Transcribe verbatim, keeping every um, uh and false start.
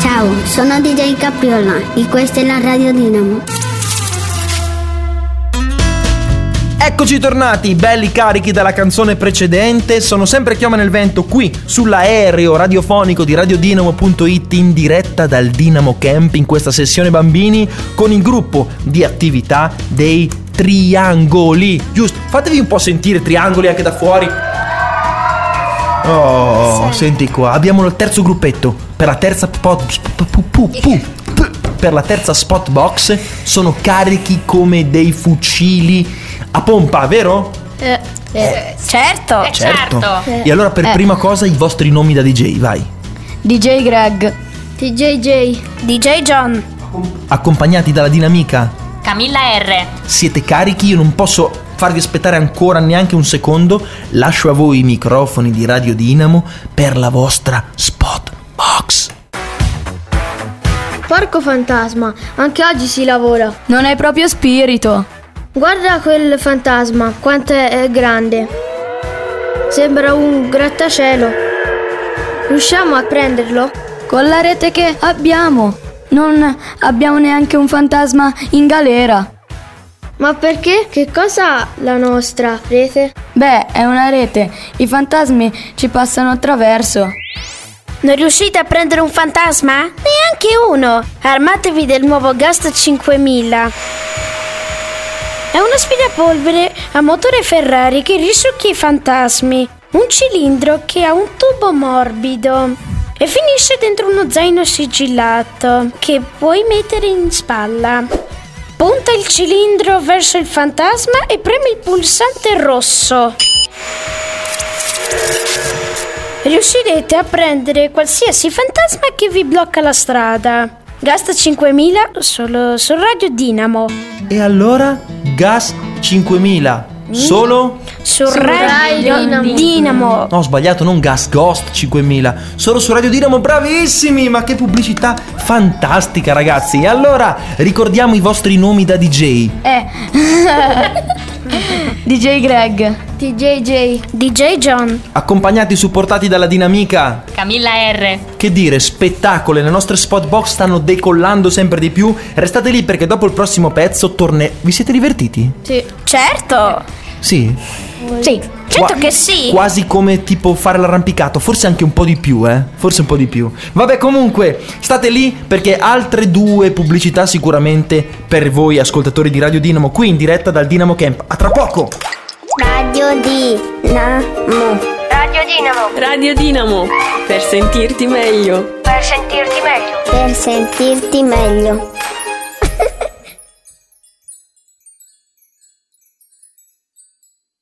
Ciao, sono D J Capriola e questa è la Radio Dinamo. Eccoci tornati, belli carichi dalla canzone precedente. Sono sempre Chioma nel Vento qui sull'aereo radiofonico di radiodinamo punto it in diretta dal Dinamo Camp in questa sessione bambini con il gruppo di attività dei triangoli. Giusto, fatevi un po' sentire triangoli anche da fuori. Oh, sì. Senti qua, abbiamo il terzo gruppetto. Per la terza pot, pu, pu, pu, pu, per la terza spot box sono carichi come dei fucili a pompa, vero? Eh, eh, certo. Eh, certo. certo. E allora per eh. prima cosa i vostri nomi da D J, vai. D J Greg, D J J, D J John. Accompagnati dalla dinamica Camilla R. Siete carichi? Io non posso farvi aspettare ancora neanche un secondo. Lascio a voi i microfoni di Radio Dinamo per la vostra spot box. Porco fantasma, anche oggi si lavora. Non hai proprio spirito. Guarda quel fantasma, quanto è grande. Sembra un grattacielo. Riusciamo a prenderlo? Con la rete che abbiamo. Non abbiamo neanche un fantasma in galera. Ma perché? Che cosa ha la nostra rete? Beh, è una rete. I fantasmi ci passano attraverso. Non riuscite a prendere un fantasma? Neanche uno! Armatevi del nuovo Gast cinquemila. È un aspirapolvere a motore Ferrari che risucchia i fantasmi. Un cilindro che ha un tubo morbido e finisce dentro uno zaino sigillato che puoi mettere in spalla. Punta il cilindro verso il fantasma e premi il pulsante rosso. Riuscirete a prendere qualsiasi fantasma che vi blocca la strada. Gast cinquemila solo su Radio Dinamo. E allora Gas cinquemila solo su, su Radio, Radio Dinamo. Dinamo. No, ho sbagliato, non Gas Ghost cinquemila, solo su Radio Dinamo. Bravissimi, ma che pubblicità fantastica, ragazzi. E allora ricordiamo i vostri nomi da D J. Eh D J Greg, D J J, D J John. Accompagnati e supportati dalla dinamica Camilla R. Che dire, spettacolo, le nostre spot box stanno decollando sempre di più. Restate lì perché dopo il prossimo pezzo torne... Vi siete divertiti? Sì. Certo. Sì? Sì, certo Qua- che sì. Quasi come tipo fare l'arrampicato, forse anche un po' di più, eh? Forse un po' di più. Vabbè, comunque, state lì perché altre due pubblicità sicuramente per voi ascoltatori di Radio Dinamo qui in diretta dal Dinamo Camp. A tra poco! Radio Dinamo. Radio Dinamo. Radio Dinamo. Per sentirti meglio. Per sentirti meglio. Per sentirti meglio.